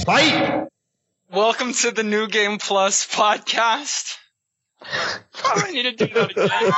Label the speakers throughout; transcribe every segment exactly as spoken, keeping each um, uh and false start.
Speaker 1: Fight!
Speaker 2: Welcome to the New Game Plus podcast. I need to do that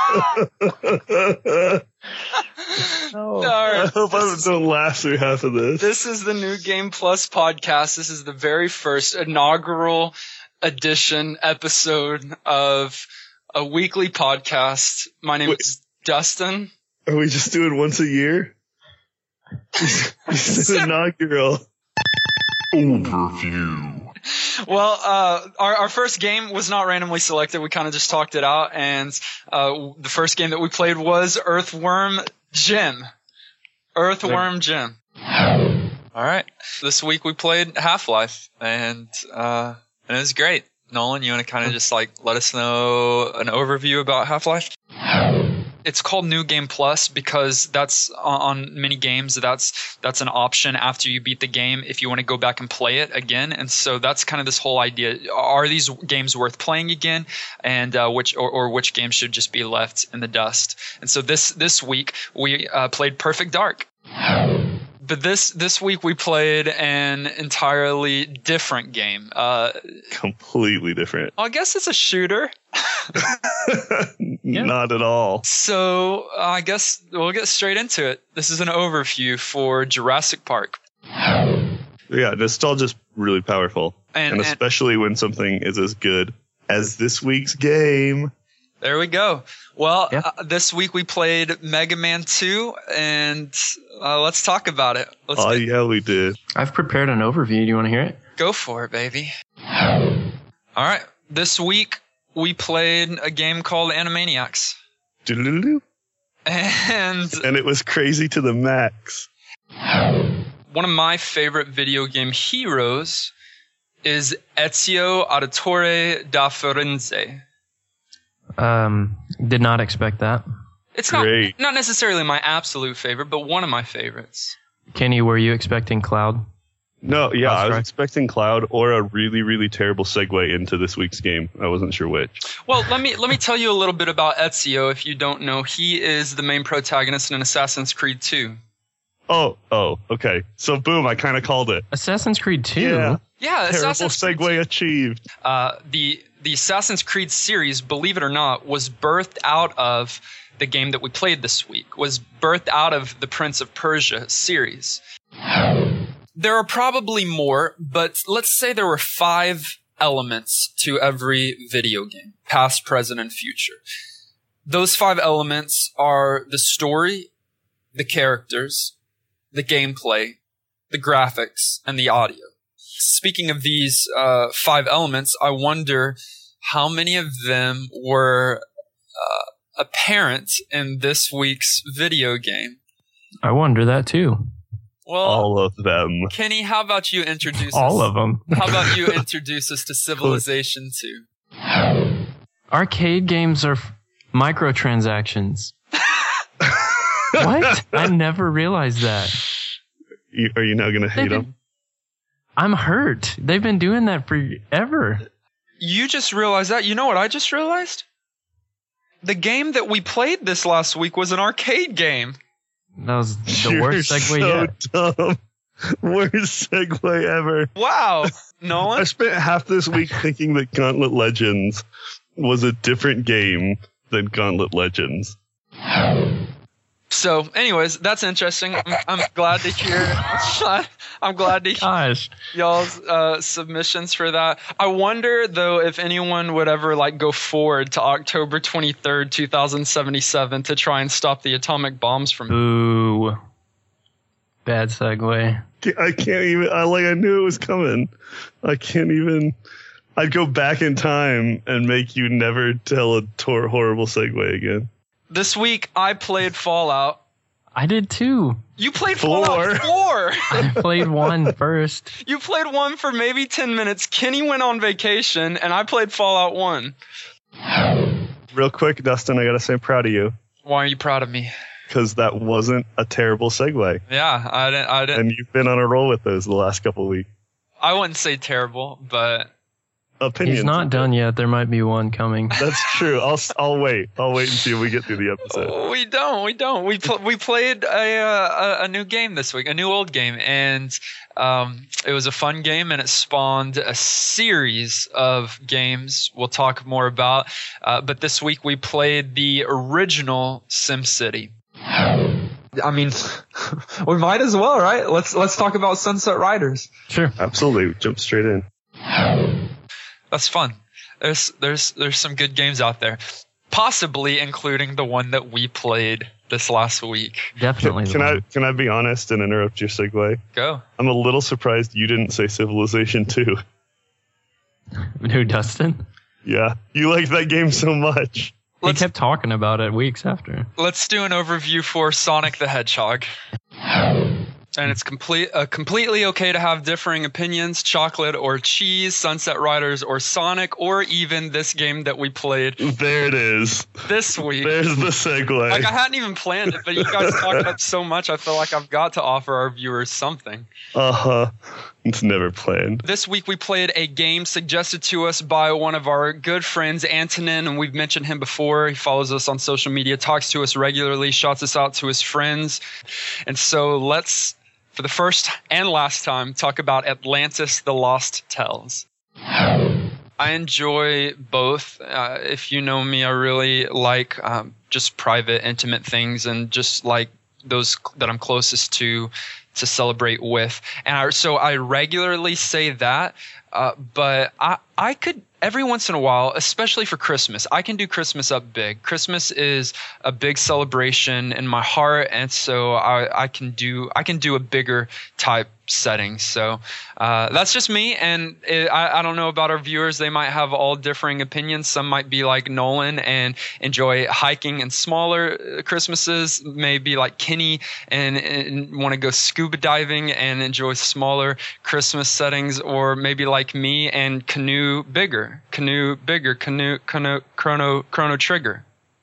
Speaker 2: again.
Speaker 1: No.
Speaker 2: Right,
Speaker 3: I hope I don't laugh through half of this.
Speaker 2: This is the New Game Plus podcast. This is the very first inaugural edition episode of a weekly podcast. My name
Speaker 3: Wait.
Speaker 2: is Dustin.
Speaker 3: Are we just doing once a year? This is inaugural.
Speaker 1: Overview.
Speaker 2: Well, uh, our, our first game was not randomly selected. We kind of just talked it out, and uh, the first game that we played was Earthworm Jim. Earthworm Jim. All right. This week we played Half-Life, and uh, and it was great. Nolan, you want to kind of just like let us know an overview about Half-Life? It's called New Game Plus because that's on, on many games. That's that's an option after you beat the game if you want to go back and play it again. And so that's kind of this whole idea: are these games worth playing again, and uh, which or, or which games should just be left in the dust? And so this this week we uh, played Perfect Dark. But this this week we played an entirely different game. Uh,
Speaker 3: Completely different.
Speaker 2: I guess it's a shooter.
Speaker 3: Not at all.
Speaker 2: So uh, I guess we'll get straight into it. This is an overview for Jurassic Park.
Speaker 3: Yeah, nostalgia's really powerful.
Speaker 2: And,
Speaker 3: And,
Speaker 2: and
Speaker 3: especially when something is as good as this week's game.
Speaker 2: there we go. Well,
Speaker 4: Yeah.
Speaker 2: uh, this week we played Mega Man two, and uh, let's talk about it. Let's
Speaker 3: Oh,
Speaker 2: get-
Speaker 3: yeah, we did.
Speaker 4: I've prepared an overview. Do you want to hear it?
Speaker 2: Go for it, baby. All right. This week we played a game called Animaniacs.
Speaker 3: Doodle-doo-doo.
Speaker 2: And
Speaker 3: And it was crazy to the max.
Speaker 2: one of my favorite video game heroes is Ezio Auditore da Firenze.
Speaker 4: Um, did not expect that.
Speaker 2: It's not
Speaker 3: Great.
Speaker 2: not necessarily my absolute favorite, but one of my favorites.
Speaker 4: Kenny, were you expecting Cloud?
Speaker 3: No, yeah,
Speaker 4: That's
Speaker 3: I was
Speaker 4: right.
Speaker 3: expecting Cloud or a really, really terrible segue into this week's game. I wasn't sure which.
Speaker 2: Well, let me let me tell you a little bit about Ezio if you don't know. He is the main protagonist in Assassin's Creed two.
Speaker 3: Oh, oh, okay. So, boom, I kind of called it.
Speaker 4: Assassin's Creed two?
Speaker 3: Yeah.
Speaker 2: Yeah,
Speaker 3: Terrible
Speaker 2: Assassin's Creed
Speaker 3: segue achieved.
Speaker 2: Uh, the the Assassin's Creed series, believe it or not, was birthed out of the game that we played this week. Was birthed out of the Prince of Persia series. There are probably more, but let's say there were five elements to every video game, past, present, and future. Those five elements are the story, the characters, the gameplay, the graphics, and the audio. Speaking of these uh, five elements, I wonder how many of them were uh, apparent in this week's video game.
Speaker 4: I wonder that too.
Speaker 2: Well,
Speaker 3: All of them.
Speaker 2: Kenny, how about you introduce
Speaker 4: All
Speaker 2: us?
Speaker 4: of them.
Speaker 2: How about you introduce us to Civilization two?
Speaker 4: Arcade games are f- microtransactions. What? I never realized that.
Speaker 3: You, are you now going to hate
Speaker 4: They've been-
Speaker 3: them?
Speaker 4: I'm hurt. They've been doing that forever.
Speaker 2: You just realized that? You know what I just realized? The game that we played this last week was an arcade game.
Speaker 4: That was the
Speaker 3: You're
Speaker 4: worst segue
Speaker 3: so
Speaker 4: yet.
Speaker 3: dumb. Worst segue ever.
Speaker 2: Wow.
Speaker 3: I
Speaker 2: Nolan?
Speaker 3: spent half this week thinking that Gauntlet Legends was a different game than Gauntlet Legends.
Speaker 2: So, anyways, that's interesting. I'm, I'm glad to hear. I'm glad to hear
Speaker 4: Gosh.
Speaker 2: y'all's uh, submissions for that. I wonder though if anyone would ever like go forward to October twenty-third, two thousand seventy-seven to try and stop the atomic bombs from.
Speaker 4: Boo. Bad segue.
Speaker 3: I can't even. I like. I knew it was coming. I can't even. I'd go back in time and make you never tell a tor- horrible segue again.
Speaker 2: This week I played Fallout.
Speaker 4: I did too.
Speaker 2: You played
Speaker 3: Four.
Speaker 2: Fallout four.
Speaker 4: I played one first.
Speaker 2: You played one for maybe ten minutes. Kenny went on vacation, and I played Fallout one.
Speaker 3: Real quick, Dustin, I gotta say I'm proud of you
Speaker 2: Why are you proud of me?
Speaker 3: because that wasn't a terrible segue,
Speaker 2: Yeah, I didn't. I didn't.
Speaker 3: and you've been on a roll with those the last couple of weeks.
Speaker 2: I wouldn't say terrible, but
Speaker 3: opinions.
Speaker 4: He's not done yet. There might be one coming.
Speaker 3: That's true. I'll I'll wait. I'll wait and see if we get through the episode.
Speaker 2: We don't. We don't. We pl- we played a, uh, a a new game this week, a new old game, and um, it was a fun game, and it spawned a series of games we'll talk more about. Uh, but this week we played the original SimCity. I mean, we might as well, right? Let's let's talk about Sunset Riders.
Speaker 4: Sure.
Speaker 3: Absolutely. Jump straight in.
Speaker 2: That's fun. There's there's there's some good games out there, possibly including the one that we played this last week.
Speaker 4: Definitely.
Speaker 3: Can, can I can I be honest and interrupt your segue?
Speaker 2: Go.
Speaker 3: I'm a little surprised you didn't say Civilization two.
Speaker 4: Who, Dustin?
Speaker 3: Yeah, you liked that game so much.
Speaker 2: Let's,
Speaker 4: he kept talking about it weeks after.
Speaker 2: Let's do an overview for Sonic the Hedgehog. And it's complete, uh, completely okay to have differing opinions, chocolate or cheese, Sunset Riders or Sonic, or even this game that we played
Speaker 3: There it is.
Speaker 2: this week.
Speaker 3: There's the segue.
Speaker 2: Like, I hadn't even planned it, but you guys talked about so much, I feel like I've got to offer our viewers something.
Speaker 3: Uh-huh. It's never planned.
Speaker 2: This week we played a game suggested to us by one of our good friends, Antonin, and we've mentioned him before. He follows us on social media, talks to us regularly, shouts us out to his friends. And so let's, for the first and last time, talk about Atlantis: The Lost Tales. I enjoy both. Uh, if you know me, I really like um, just private, intimate things and just like those that I'm closest to to celebrate with. And I, so I regularly say that, uh, but I, I could every once in a while, especially for Christmas, I can do Christmas up big. Christmas is a big celebration in my heart, and so I, I can do I can do a bigger type setting. So uh, that's just me, and it, I, I don't know about our viewers. They might have all differing opinions. Some might be like Nolan and enjoy hiking and smaller Christmases, maybe like Kenny and, and want to go scuba diving and enjoy smaller Christmas settings, or maybe like me and canoe bigger, canoe bigger, canoe, canoe, chrono, chrono trigger.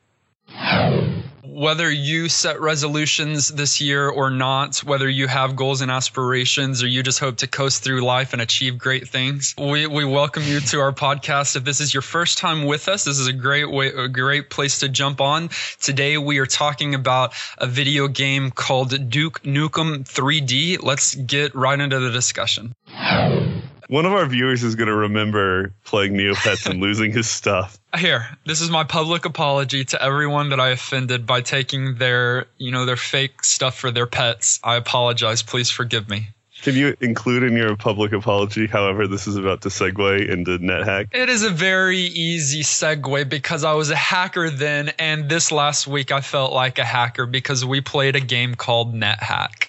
Speaker 2: Whether you set resolutions this year or not, whether you have goals and aspirations, or you just hope to coast through life and achieve great things, we, we welcome you to our podcast. If this is your first time with us, this is a great way, a great place to jump on. Today we are talking about a video game called Duke Nukem three D. Let's get right into the discussion.
Speaker 3: One of our viewers is going to remember playing Neopets and losing his stuff.
Speaker 2: Here, this is my public apology to everyone that I offended by taking their, you know, their fake stuff for their pets. I apologize. Please forgive me.
Speaker 3: Can you include in your public apology, however, this is about to segue into NetHack?
Speaker 2: It is a very easy segue because I was a hacker then, and this last week I felt like a hacker because we played a game called NetHack.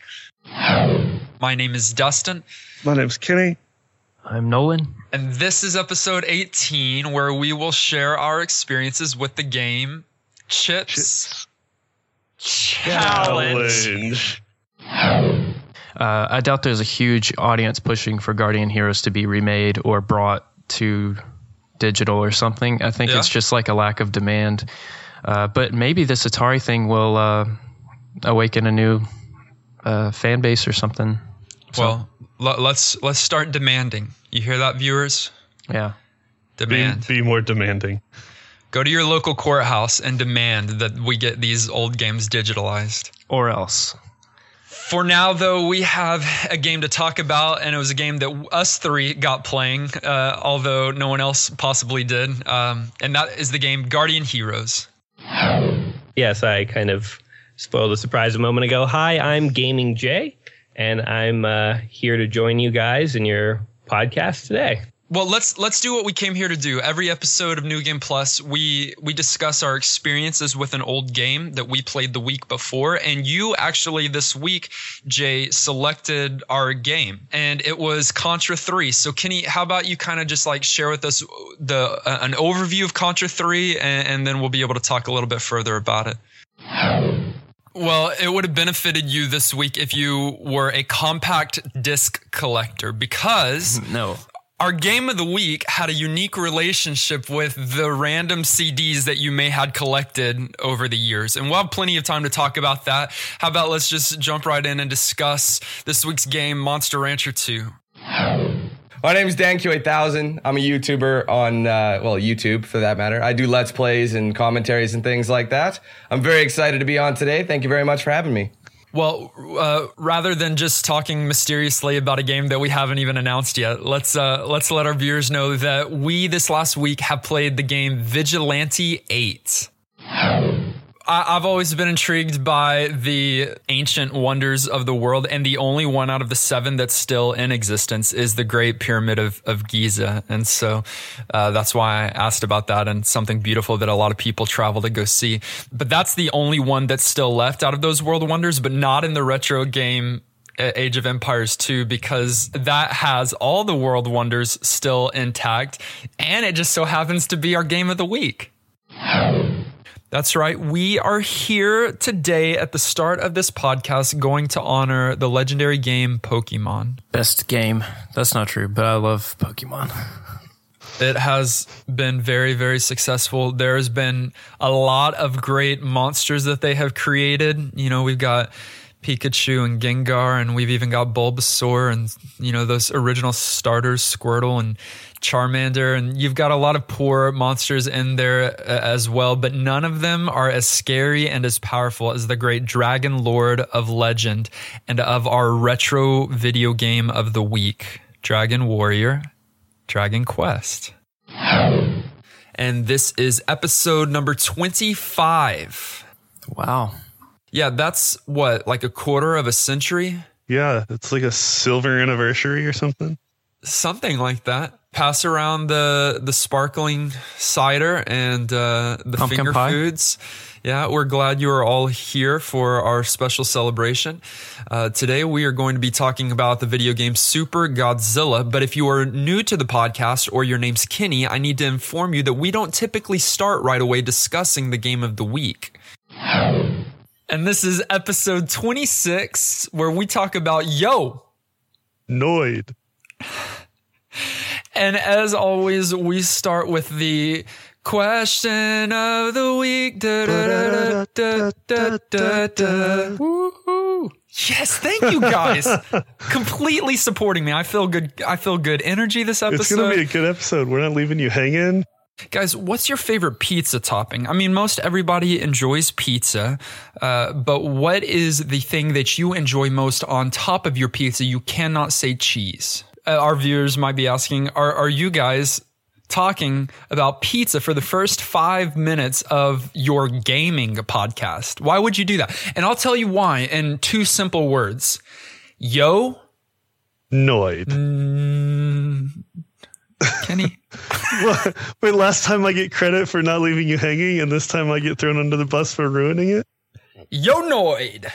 Speaker 2: My name is Dustin.
Speaker 3: My name's Kenny.
Speaker 4: I'm Nolan.
Speaker 2: And this is episode eighteen, where we will share our experiences with the game Chips,
Speaker 3: Chips.
Speaker 2: Challenge.
Speaker 3: Challenge.
Speaker 4: Uh, I doubt there's a huge audience pushing for Guardian Heroes to be remade or brought to digital or something. I think
Speaker 2: Yeah.
Speaker 4: it's just like a lack of demand. Uh, but maybe this Atari thing will uh, awaken a new uh, fan base or something. So,
Speaker 2: Well, l- let's let's start demanding. You hear that, viewers?
Speaker 4: yeah.
Speaker 2: Demand.
Speaker 3: Be, be more demanding.
Speaker 2: Go to your local courthouse and demand that we get these old games digitalized.
Speaker 4: Or else.
Speaker 2: For now, though, we have a game to talk about, and it was a game that us three got playing, uh, although no one else possibly did, um, and that is the game Guardian Heroes.
Speaker 1: Yes, I kind of spoiled the surprise a moment ago. Hi, I'm Gaming Jay, and I'm uh, here to join you guys in your podcast today.
Speaker 2: Well, let's let's do what we came here to do. Every episode of New Game Plus, we we discuss our experiences with an old game that we played the week before. And you actually this week, Jay, selected our game, and it was Contra three. So Kenny, how about you kind of just like share with us the uh, an overview of Contra three, and, and then we'll be able to talk a little bit further about it. Well, it would have benefited you this week if you were a compact disc collector, because
Speaker 4: No.
Speaker 2: our game of the week had a unique relationship with the random C Ds that you may had collected over the years. And we'll have plenty of time to talk about that. How about let's just jump right in and discuss this week's game, Monster Rancher two.
Speaker 5: My name is Dan Q eight thousand. I'm a YouTuber on, uh, well, YouTube for that matter. I do Let's Plays and commentaries and things like that. I'm very excited to be on today. Thank you very much for having me.
Speaker 6: Well, uh, rather than just talking mysteriously about a game that we haven't even announced yet, let's uh, let's let our viewers know that we this last week have played the game Vigilante eight. I've always been intrigued by the ancient wonders of the world, and the only one out of the seven that's still in existence is the Great Pyramid of, of Giza. And so uh, that's why I asked about that, and something beautiful that a lot of people travel to go see. But that's the only one that's still left out of those world wonders, but not in the retro game Age of Empires two, because that has all the world wonders still intact, and it just so happens to be our game of the week. That's right. We are here today at the start of this podcast going to honor the legendary game Pokemon.
Speaker 4: Best game. That's not true, but I love Pokemon.
Speaker 6: It has been very, very successful. There has been a lot of great monsters that they have created. You know, we've got Pikachu and Gengar, and we've even got Bulbasaur and, you know, those original starters, Squirtle and Charmander, and you've got a lot of poor monsters in there uh, as well, but none of them are as scary and as powerful as the great Dragon Lord of Legend and of our retro video game of the week, Dragon Warrior, Dragon Quest. And this is episode number twenty-five.
Speaker 4: Wow.
Speaker 6: Yeah, that's what, like a quarter of a century?
Speaker 3: Yeah, it's like a silver anniversary or something.
Speaker 6: Something like that. Pass around the the sparkling cider and uh, the
Speaker 4: Pumpkin
Speaker 6: finger
Speaker 4: pie.
Speaker 6: foods. Yeah, we're glad you are all here for our special celebration. Uh, today we are going to be talking about the video game Super Godzilla. But if you are new to the podcast or your name's Kenny, I need to inform you that we don't typically start right away discussing the game of the week. And this is episode twenty-six, where we talk about Yo!
Speaker 3: Noid.
Speaker 6: And as always, we start with the question of the week. Da, da, da, da, da, da. Woo-hoo. Yes, thank you guys. Completely supporting me. I feel good. I feel good energy this episode.
Speaker 3: It's going to be a good episode. We're not leaving you hanging.
Speaker 6: Guys, what's your favorite pizza topping? I mean, most everybody enjoys pizza, uh, but what is the thing that you enjoy most on top of your pizza? You cannot say cheese. Uh, our viewers might be asking, are, are you guys talking about pizza for the first five minutes of your gaming podcast? Why would you do that? And I'll tell you why in two simple words. Yo.
Speaker 3: Noid.
Speaker 6: Mm, Kenny.
Speaker 3: Wait, last time I get credit for not leaving you hanging, and this time I get thrown under the bus for ruining it?
Speaker 6: Yo-noid.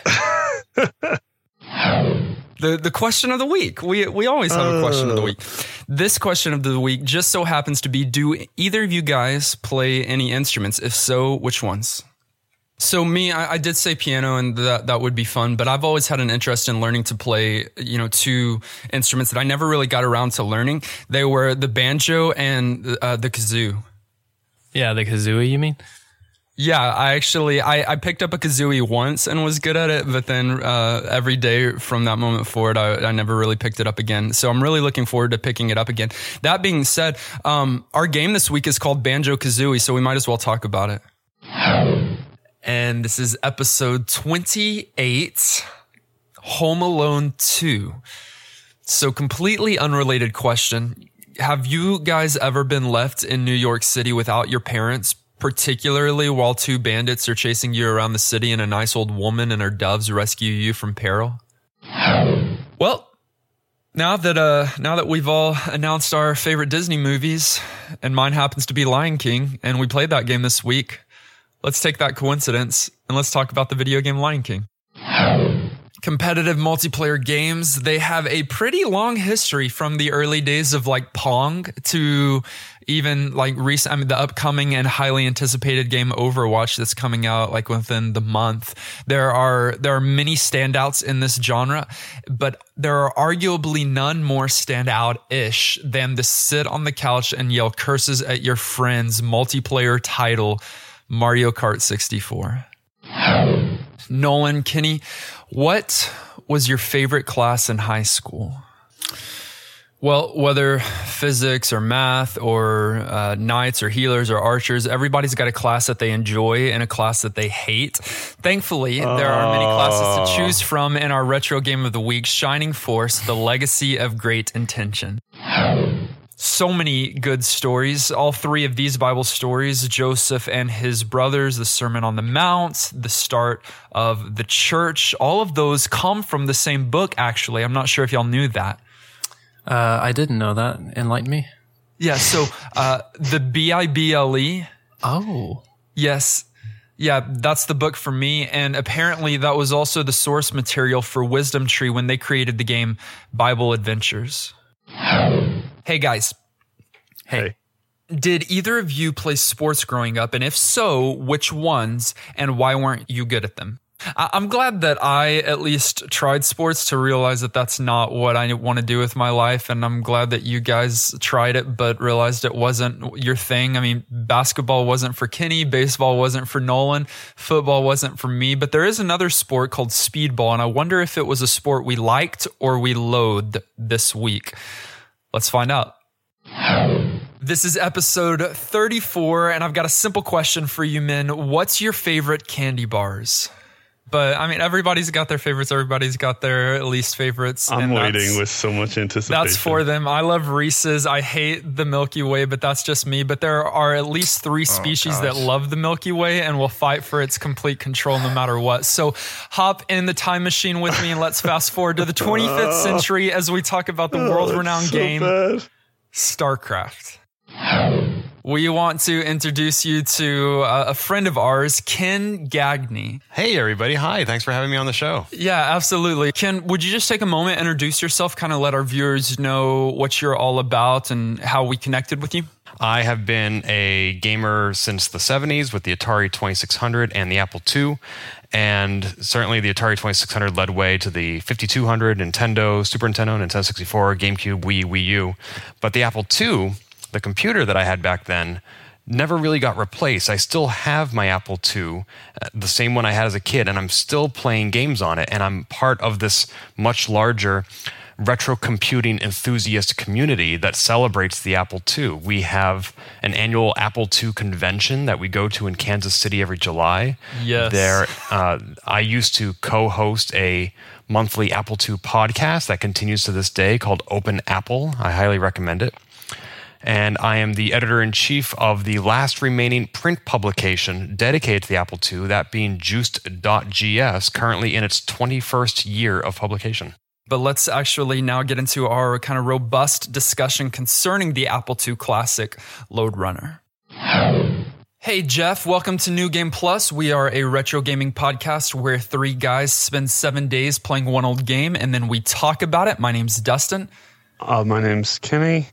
Speaker 6: The the question of the week. We we always have a question of the week. This question of the week just so happens to be, do either of you guys play any instruments? If so, which ones? So me, I, I did say piano, and that that would be fun, but I've always had an interest in learning to play, you know, two instruments that I never really got around to learning. They were the banjo and uh, the kazoo.
Speaker 4: Yeah, the kazooie, you mean?
Speaker 6: Yeah, I actually, I, I picked up a kazooie once and was good at it, but then uh, every day from that moment forward, I, I never really picked it up again. So I'm really looking forward to picking it up again. That being said, um, our game this week is called Banjo-Kazooie, so we might as well talk about it. And this is episode twenty-eight, Home Alone two. So completely unrelated question. Have you guys ever been left in New York City without your parents, particularly while two bandits are chasing you around the city and a nice old woman and her doves rescue you from peril? Well, now that uh, now that we've all announced our favorite Disney movies, and mine happens to be Lion King, and we played that game this week, let's take that coincidence and let's talk about the video game Lion King. Competitive multiplayer games, they have a pretty long history from the early days of like Pong to even like recent, I mean, the upcoming and highly anticipated game Overwatch that's coming out like within the month. There are, there are many standouts in this genre, but there are arguably none more standout-ish than the sit on the couch and yell curses at your friends multiplayer title, Mario Kart sixty-four. Nolan, Kenny, what was your favorite class in high school? Well, whether physics or math or uh, knights or healers or archers, everybody's got a class that they enjoy and a class that they hate. Thankfully, there are many classes to choose from in our retro game of the week, Shining Force, The Legacy of Great Intention. So many good stories. All three of these Bible stories, Joseph and his brothers, the Sermon on the Mount, the start of the church, all of those come from the same book, actually. I'm not sure if y'all knew that.
Speaker 4: Uh, I didn't know that. Enlighten me.
Speaker 6: Yeah, so uh, the B I B L E.
Speaker 4: Oh.
Speaker 6: Yes. Yeah, that's the book for me. And apparently that was also the source material for Wisdom Tree when they created the game Bible Adventures. Hey, guys.
Speaker 3: Hey.
Speaker 6: Did either of you play sports growing up? And if so, which ones? And why weren't you good at them? I'm glad that I at least tried sports to realize that that's not what I want to do with my life. And I'm glad that you guys tried it, but realized it wasn't your thing. I mean, basketball wasn't for Kenny. Baseball wasn't for Nolan. Football wasn't for me. But there is another sport called speedball. And I wonder if it was a sport we liked or we loathed this week. Let's find out. This is episode thirty-four. And I've got a simple question for you men. What's your favorite candy bars? But I mean, everybody's got their favorites. Everybody's got their least favorites.
Speaker 3: I'm waiting with so much anticipation.
Speaker 6: That's for them. I love Reese's. I hate the Milky Way, but that's just me. But there are at least three species oh, that love the Milky Way and will fight for its complete control no matter what. So hop in the time machine with me and let's fast forward to the twenty-fifth century as we talk about the
Speaker 3: oh,
Speaker 6: world-renowned
Speaker 3: so
Speaker 6: game,
Speaker 3: bad.
Speaker 6: StarCraft. We want to introduce you to uh, a friend of ours, Ken Gagne.
Speaker 7: Hey, everybody. Hi. Thanks for having me on the show.
Speaker 6: Yeah, absolutely. Ken, would you just take a moment, introduce yourself, kind of let our viewers know what you're all about and how we connected with you?
Speaker 7: I have been a gamer since the seventies with the Atari twenty-six hundred and the Apple two. And certainly the Atari twenty-six hundred led way to the fifty-two hundred, Nintendo, Super Nintendo, Nintendo sixty-four, GameCube, Wii, Wii U. But the Apple two, the computer that I had back then, never really got replaced. I still have my Apple two, uh, the same one I had as a kid, and I'm still playing games on it. And I'm part of this much larger retro computing enthusiast community that celebrates the Apple two. We have an annual Apple two convention that we go to in Kansas City every July.
Speaker 6: Yes.
Speaker 7: There, uh, I used to co-host a monthly Apple two podcast that continues to this day called Open Apple. I highly recommend it. And I am the editor-in-chief of the last remaining print publication dedicated to the Apple two, that being Juiced dot G S, currently in its twenty-first year of publication.
Speaker 6: But let's actually now get into our kind of robust discussion concerning the Apple two classic Lode Runner. Hey, Jeff, welcome to New Game Plus. We are a retro gaming podcast where three guys spend seven days playing one old game, and then we talk about it. My name's Dustin.
Speaker 3: Uh, my name's Kenny.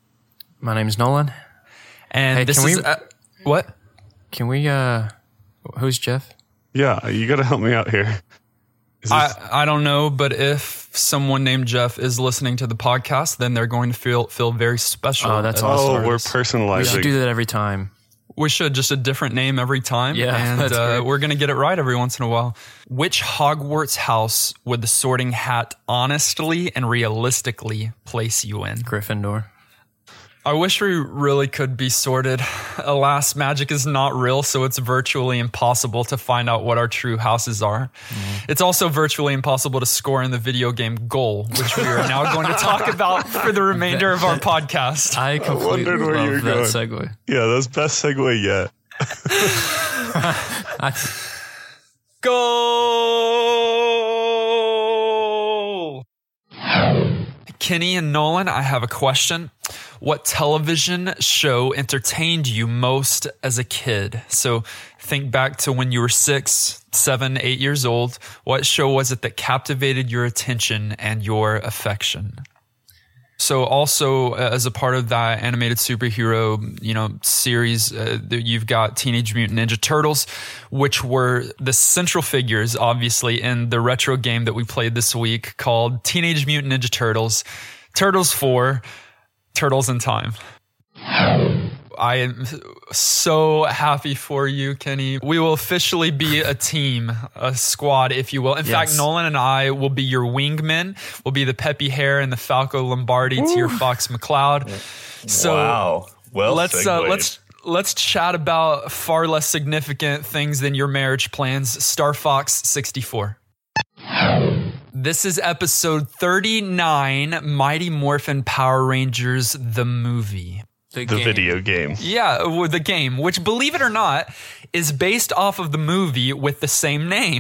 Speaker 4: My name's Nolan.
Speaker 6: And
Speaker 4: hey,
Speaker 6: this
Speaker 4: can
Speaker 6: is...
Speaker 4: we,
Speaker 6: uh, what?
Speaker 4: Can we... uh Who's Jeff?
Speaker 3: Yeah, you got to help me out here. Is
Speaker 6: I,
Speaker 3: this-
Speaker 6: I don't know, but if someone named Jeff is listening to the podcast, then they're going to feel feel very special.
Speaker 4: Oh, that's
Speaker 6: at
Speaker 4: awesome.
Speaker 6: this
Speaker 3: oh, we're
Speaker 6: service.
Speaker 4: We
Speaker 3: personalizing.
Speaker 4: should do that every time.
Speaker 6: We should, just a different name every time.
Speaker 4: Yeah,
Speaker 6: and
Speaker 4: that's
Speaker 6: uh,
Speaker 4: great.
Speaker 6: we're going to get it right every once in a while. Which Hogwarts house would the Sorting Hat honestly and realistically place you in?
Speaker 4: Gryffindor.
Speaker 6: I wish we really could be sorted. Alas, magic is not real, so it's virtually impossible to find out what our true houses are. Mm. It's also virtually impossible to score in the video game Goal, which we are now going to talk about for the remainder of our podcast.
Speaker 4: I completely
Speaker 3: wondered where
Speaker 4: love
Speaker 3: you were
Speaker 4: that
Speaker 3: going.
Speaker 4: segue.
Speaker 3: Yeah, that's best segue yet.
Speaker 6: Goal! Kenny and Nolan, I have a question. What television show entertained you most as a kid? So think back to when you were six, seven, eight years old. What show was it that captivated your attention and your affection? So also uh, as a part of that animated superhero, you know, series, uh, you've got Teenage Mutant Ninja Turtles, which were the central figures, obviously, in the retro game that we played this week called Teenage Mutant Ninja Turtles, Turtles four, Turtles in Time. I, I am so happy for you, Kenny. We will officially be a team, a squad, if you will. In yes. fact, Nolan and I will be your wingmen. We'll be the Peppy Hare and the Falco Lombardi Ooh. to your Fox McCloud. So
Speaker 3: wow. Well,
Speaker 6: let's uh, let's let's chat about far less significant things than your marriage plans. Star Fox sixty-four. This is episode thirty-nine, Mighty Morphin Power Rangers, the movie.
Speaker 3: The, the video game.
Speaker 6: Yeah, the game, which, believe it or not, is based off of the movie with the same name.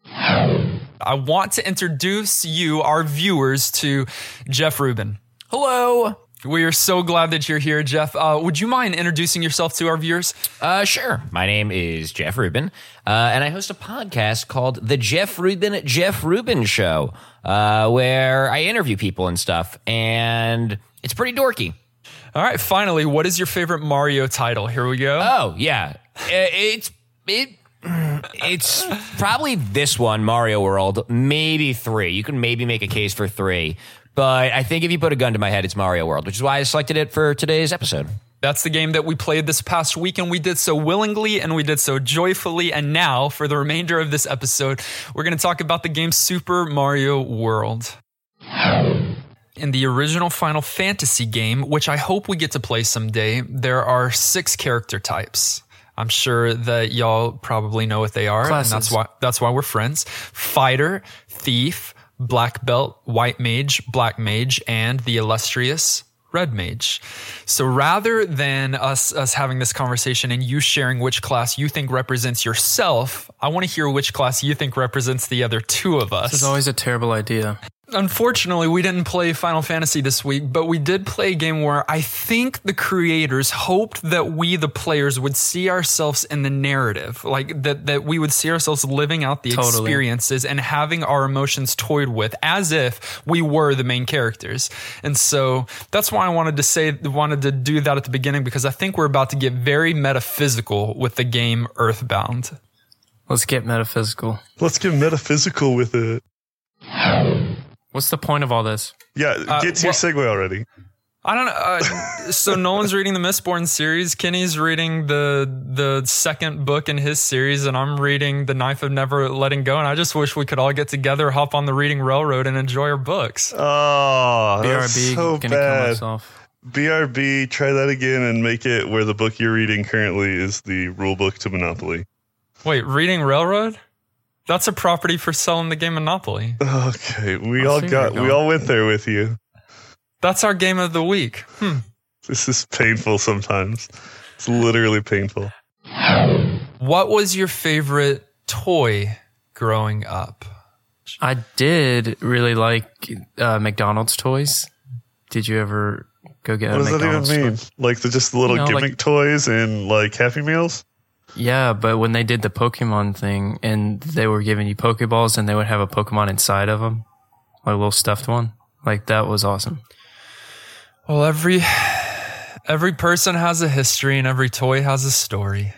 Speaker 6: I want to introduce you, our viewers, to Jeff Rubin.
Speaker 8: Hello.
Speaker 6: We are so glad that you're here, Jeff. Uh, would you mind introducing yourself to our viewers?
Speaker 8: Uh, sure. My name is Jeff Rubin, uh, and I host a podcast called The Jeff Rubin Jeff Rubin Show, uh, where I interview people and stuff, and it's pretty dorky.
Speaker 6: All right, finally, what is your favorite Mario title? Here we go.
Speaker 8: Oh, yeah. It's it. It's probably this one, Mario World, maybe three. You can maybe make a case for three. But I think if you put a gun to my head, it's Mario World, which is why I selected it for today's episode.
Speaker 6: That's the game that we played this past week, and we did so willingly and we did so joyfully. And now, for the remainder of this episode, we're going to talk about the game Super Mario World. In the original Final Fantasy game, which I hope we get to play someday, there are six character types. I'm sure that y'all probably know what they are, Classes. and that's why that's why we're friends. Fighter, Thief, Black Belt, White Mage, Black Mage, and the illustrious Red Mage. So rather than us us having this conversation and you sharing which class you think represents yourself, I want to hear which class you think represents the other two of us.
Speaker 4: This is always a terrible idea.
Speaker 6: Unfortunately, we didn't play Final Fantasy this week, but we did play a game where I think the creators hoped that we, the players, would see ourselves in the narrative, like that, that we would see ourselves living out the totally. experiences and having our emotions toyed with as if we were the main characters. And so that's why I wanted to say, wanted to do that at the beginning, because I think we're about to get very metaphysical with the game Earthbound.
Speaker 4: Let's get metaphysical.
Speaker 3: Let's get metaphysical with it.
Speaker 4: What's the point of all this?
Speaker 3: Yeah, get uh, to your well, segue already.
Speaker 6: I don't know. Uh, so Nolan's reading the Mistborn series. Kenny's reading the the second book in his series, and I'm reading The Knife of Never Letting Go. And I just wish we could all get together, hop on the reading railroad, and enjoy our books.
Speaker 3: Oh,
Speaker 4: B R B,
Speaker 3: that's so
Speaker 4: gonna
Speaker 3: bad.
Speaker 4: kill myself.
Speaker 3: B R B, try that again and make it where the book you're reading currently is the rule book to Monopoly.
Speaker 6: Wait, reading Railroad? That's a property for selling the game Monopoly.
Speaker 3: Okay, we all got, we all went there with you.
Speaker 6: That's our game of the week. Hmm.
Speaker 3: This is painful sometimes. It's literally painful.
Speaker 6: What was your favorite toy growing up?
Speaker 4: I did really like uh, McDonald's toys. Did you ever go get
Speaker 3: what
Speaker 4: a
Speaker 3: does
Speaker 4: McDonald's
Speaker 3: that even mean?
Speaker 4: toy? Like
Speaker 3: the just the little you know, gimmick like, toys and like Happy Meals?
Speaker 4: Yeah, but when they did the Pokemon thing and they were giving you Pokeballs and they would have a Pokemon inside of them, like a little stuffed one, like that was awesome.
Speaker 6: Well, every every person has a history and every toy has a story.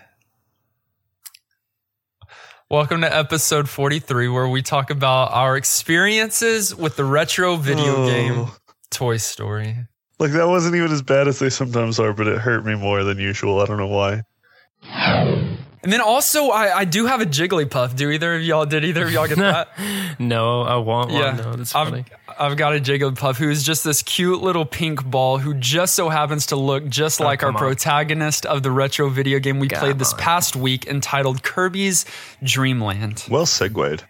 Speaker 6: Welcome to episode forty-three, where we talk about our experiences with the retro video oh. game Toy Story.
Speaker 3: Like, that wasn't even as bad as they sometimes are, but it hurt me more than usual. I don't know why.
Speaker 6: And then also, I, I do have a Jigglypuff. Do either of y'all, did either of y'all get that?
Speaker 4: No, I want one.
Speaker 6: Yeah,
Speaker 4: no, that's funny.
Speaker 6: I've, I've got a Jigglypuff who's just this cute little pink ball who just so happens to look just oh, like our on. protagonist of the retro video game we come played this on. past week, entitled Kirby's Dream Land.
Speaker 3: Well segued.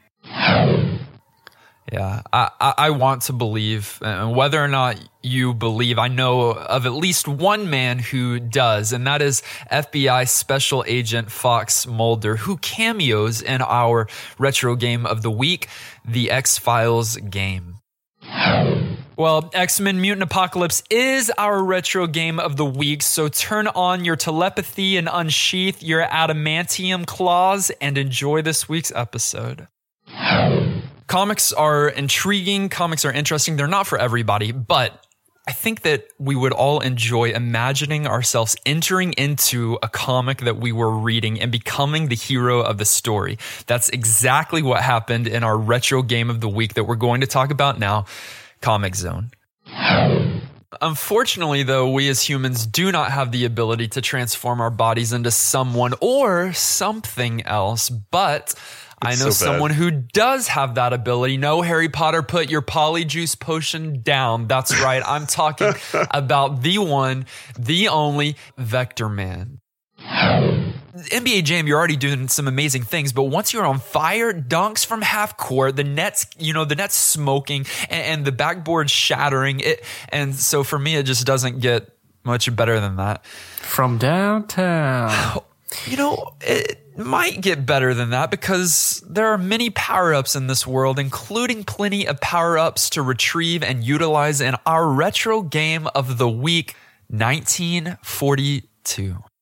Speaker 6: Yeah, I, I, I want to believe, and whether or not you believe, I know of at least one man who does, and that is F B I Special Agent Fox Mulder, who cameos in our retro game of the week, the X-Files game. Well, X-Men Mutant Apocalypse is our retro game of the week, so turn on your telepathy and unsheath your adamantium claws and enjoy this week's episode. Comics are intriguing. Comics are interesting. They're not for everybody, but I think that we would all enjoy imagining ourselves entering into a comic that we were reading and becoming the hero of the story. That's exactly what happened in our retro game of the week that we're going to talk about now, Comic Zone. Unfortunately, though, we as humans do not have the ability to transform our bodies into someone or something else. But I know
Speaker 3: so
Speaker 6: someone
Speaker 3: bad.
Speaker 6: who does have that ability. No, Harry Potter, put your polyjuice potion down. That's right. I'm talking about the one, the only Vector Man. N B A Jam, you're already doing some amazing things, but once you're on fire, dunks from half court, the net's, you know, the net's smoking and, and the backboard shattering it. And so for me, it just doesn't get much better than that.
Speaker 4: From downtown.
Speaker 6: You know, it might get better than that because there are many power-ups in this world, including plenty of power-ups to retrieve and utilize in our retro game of the week, nineteen forty-two.